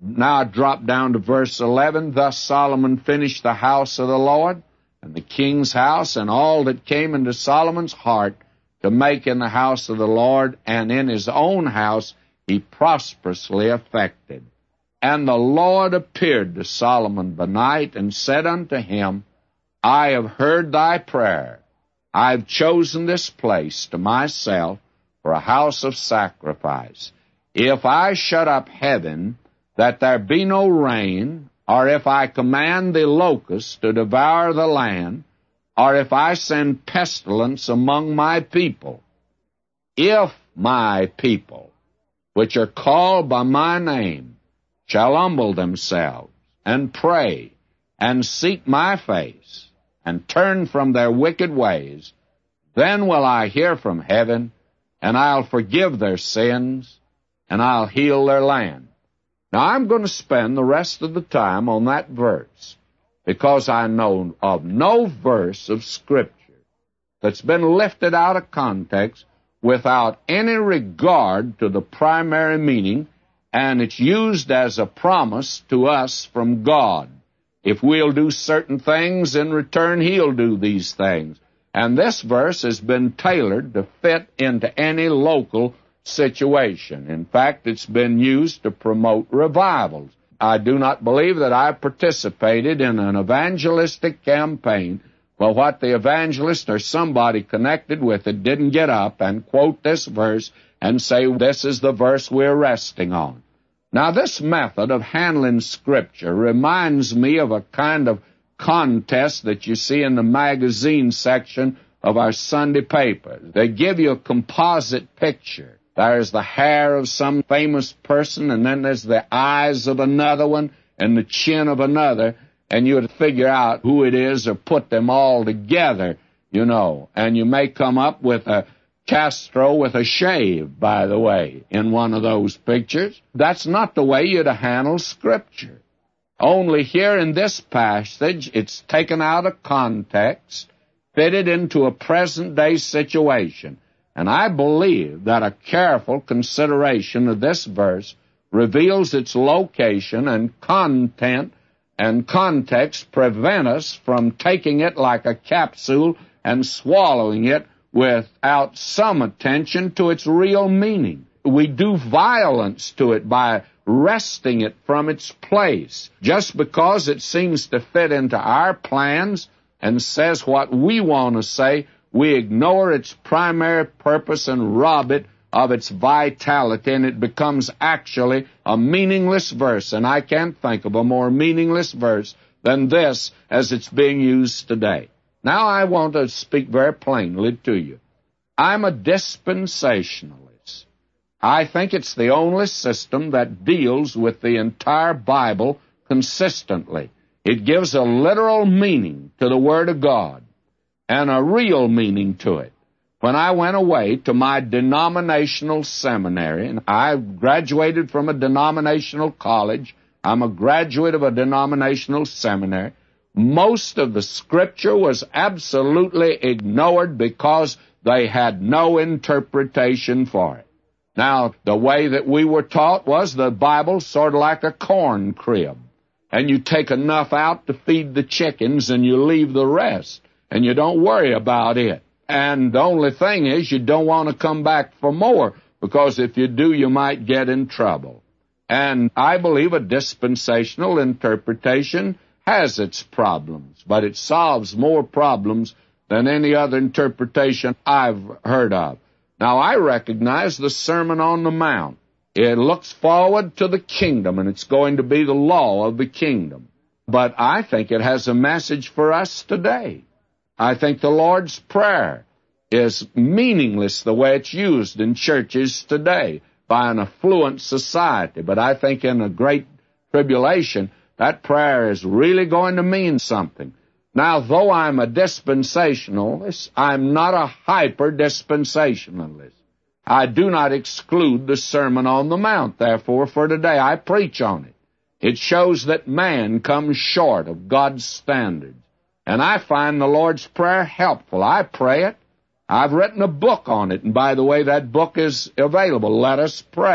Now I drop down to verse 11. Thus Solomon finished the house of the Lord, and the king's house, and all that came into Solomon's heart to make in the house of the Lord, and in his own house he prosperously effected. And the Lord appeared to Solomon by night, and said unto him, I have heard thy prayer. I have chosen this place to myself for a house of sacrifice. If I shut up heaven, that there be no rain, or if I command the locusts to devour the land, or if I send pestilence among my people, if my people, which are called by my name, shall humble themselves, and pray, and seek my face, and turn from their wicked ways, then will I hear from heaven, and I'll forgive their sins, and I'll heal their land. Now, I'm going to spend the rest of the time on that verse, because I know of no verse of Scripture that's been lifted out of context without any regard to the primary meaning, and it's used as a promise to us from God. If we'll do certain things, in return, He'll do these things. And this verse has been tailored to fit into any local situation. In fact, it's been used to promote revivals. I do not believe that I participated in an evangelistic campaign where what the evangelist or somebody connected with it didn't get up and quote this verse and say, this is the verse we're resting on. Now, this method of handling Scripture reminds me of a kind of contest that you see in the magazine section of our Sunday paper. They give you a composite picture. There's the hair of some famous person, and then there's the eyes of another one, and the chin of another, and you would figure out who it is or put them all together, you know. And you may come up with a Castro with a shave, by the way, in one of those pictures. That's not the way you'd handle Scripture. Only here in this passage, it's taken out of context, fitted into a present-day situation. And I believe that a careful consideration of this verse reveals its location and content and context prevent us from taking it like a capsule and swallowing it without some attention to its real meaning. We do violence to it by wresting it from its place. Just because it seems to fit into our plans and says what we want to say, we ignore its primary purpose and rob it of its vitality, and it becomes actually a meaningless verse. And I can't think of a more meaningless verse than this as it's being used today. Now I want to speak very plainly to you. I'm a dispensationalist. I think it's the only system that deals with the entire Bible consistently. It gives a literal meaning to the Word of God and a real meaning to it. When I went away to my denominational seminary, and I graduated from a denominational college, I'm a graduate of a denominational seminary, most of the Scripture was absolutely ignored because they had no interpretation for it. Now, the way that we were taught was the Bible sort of like a corn crib, and you take enough out to feed the chickens and you leave the rest, and you don't worry about it. And the only thing is you don't want to come back for more, because if you do, you might get in trouble. And I believe a dispensational interpretation has its problems, but it solves more problems than any other interpretation I've heard of. Now, I recognize the Sermon on the Mount. It looks forward to the kingdom, and it's going to be the law of the kingdom. But I think it has a message for us today. I think the Lord's Prayer is meaningless the way it's used in churches today by an affluent society. But I think in a great tribulation, that prayer is really going to mean something. Now, though I'm a dispensationalist, I'm not a hyper-dispensationalist. I do not exclude the Sermon on the Mount. Therefore, for today, I preach on it. It shows that man comes short of God's standards. And I find the Lord's Prayer helpful. I pray it. I've written a book on it. And by the way, that book is available. Let Us Pray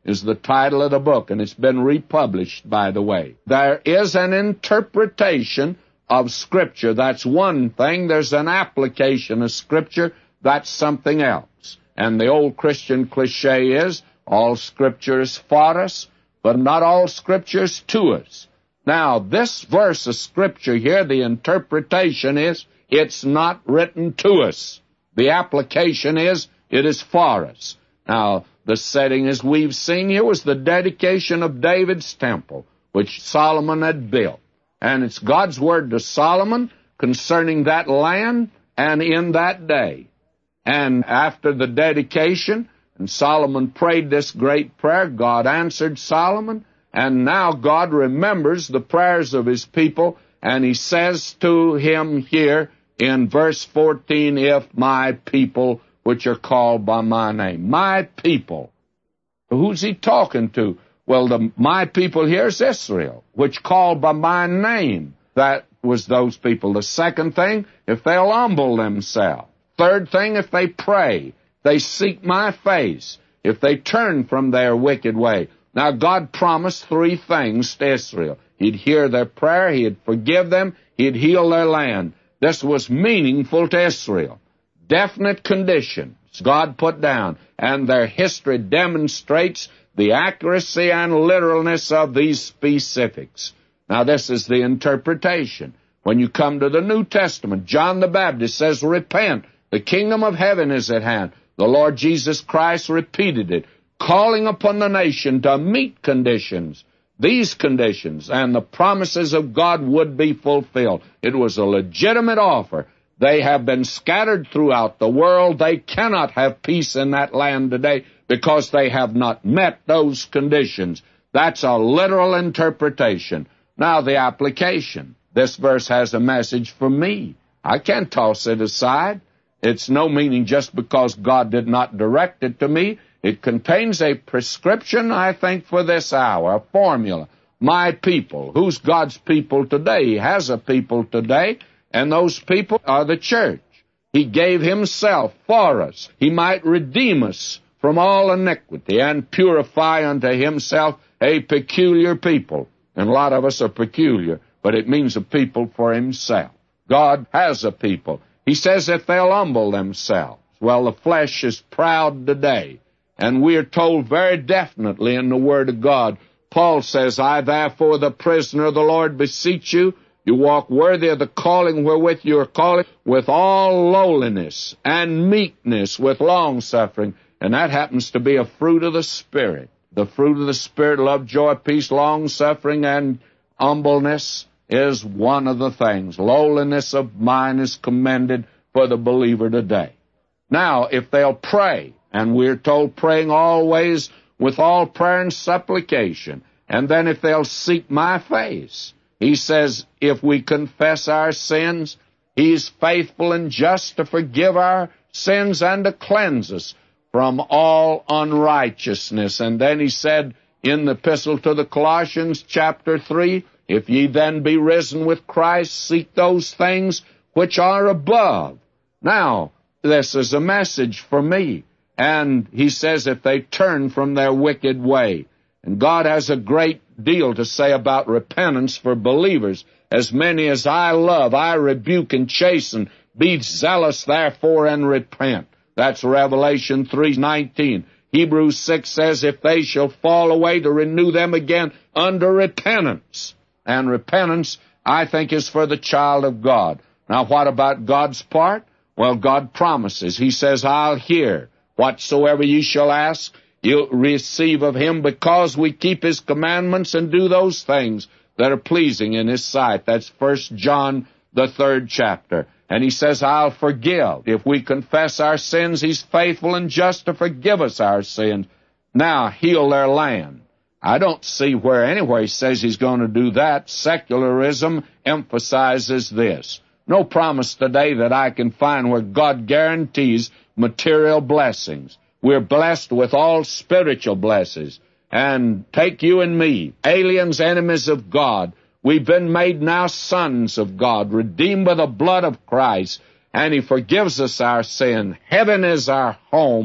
is the title of the book, and it's been republished, by the way. There is an interpretation of Scripture. That's one thing. There's an application of Scripture. That's something else. And the old Christian cliche is, all Scripture is for us, but not all Scripture is to us. Now, this verse of Scripture here, the interpretation is, it's not written to us. The application is, it is for us. Now, the setting, as we've seen here, was the dedication of David's temple, which Solomon had built. And it's God's word to Solomon concerning that land and in that day. And after the dedication, and Solomon prayed this great prayer, God answered Solomon, and now God remembers the prayers of his people, and he says to him here in verse 14, if my people, which are called by my name. My people. Who's he talking to? Well, my people here is Israel, which called by my name. That was those people. The second thing, if they'll humble themselves. Third thing, if they pray, they seek my face, if they turn from their wicked way. Now, God promised three things to Israel. He'd hear their prayer, he'd forgive them, he'd heal their land. This was meaningful to Israel. Definite conditions God put down, and their history demonstrates the accuracy and literalness of these specifics. Now, this is the interpretation. When you come to the New Testament, John the Baptist says, repent, the kingdom of heaven is at hand. The Lord Jesus Christ repeated it, calling upon the nation to meet conditions, these conditions, and the promises of God would be fulfilled. It was a legitimate offer. They have been scattered throughout the world. They cannot have peace in that land today because they have not met those conditions. That's a literal interpretation. Now, the application. This verse has a message for me. I can't toss it aside. It's no meaning just because God did not direct it to me. It contains a prescription, I think, for this hour, a formula. My people. Who's God's people today? He has a people today, and those people are the church. He gave himself for us. He might redeem us from all iniquity and purify unto himself a peculiar people. And a lot of us are peculiar, but it means a people for himself. God has a people. He says if they'll humble themselves. Well, the flesh is proud today. And we are told very definitely in the Word of God, Paul says, I therefore, the prisoner of the Lord, beseech you, you walk worthy of the calling wherewith you are called, with all lowliness and meekness, with long-suffering. And that happens to be a fruit of the Spirit. The fruit of the Spirit, love, joy, peace, long-suffering, and humbleness is one of the things. Lowliness of mind is commended for the believer today. Now, if they'll pray, and we're told praying always with all prayer and supplication, and then if they'll seek my face, he says, if we confess our sins, he's faithful and just to forgive our sins and to cleanse us from all unrighteousness. And then he said in the epistle to the Colossians, chapter 3, if ye then be risen with Christ, seek those things which are above. Now, this is a message for me. And he says if they turn from their wicked way. And God has a great deal to say about repentance for believers. As many as I love, I rebuke and chasten. Be zealous, therefore, and repent. That's Revelation 3:19. Hebrews 6 says, if they shall fall away, to renew them again under repentance. And repentance, I think, is for the child of God. Now, what about God's part? Well, God promises. He says, I'll hear. Whatsoever ye shall ask, you'll receive of him, because we keep his commandments and do those things that are pleasing in his sight. That's 1 John, the 3rd chapter. And he says, I'll forgive. If we confess our sins, he's faithful and just to forgive us our sins. Now, heal their land. I don't see where anywhere he says he's going to do that. Secularism emphasizes this. No promise today that I can find where God guarantees material blessings. We're blessed with all spiritual blessings. And take you and me, aliens, enemies of God. We've been made now sons of God, redeemed by the blood of Christ, and he forgives us our sin. Heaven is our home,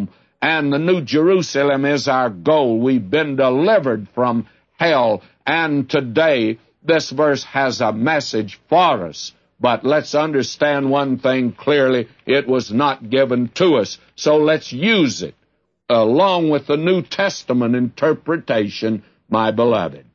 and the New Jerusalem is our goal. We've been delivered from hell, and today this verse has a message for us. But let's understand one thing clearly: it was not given to us. So let's use it along with the New Testament interpretation, my beloved.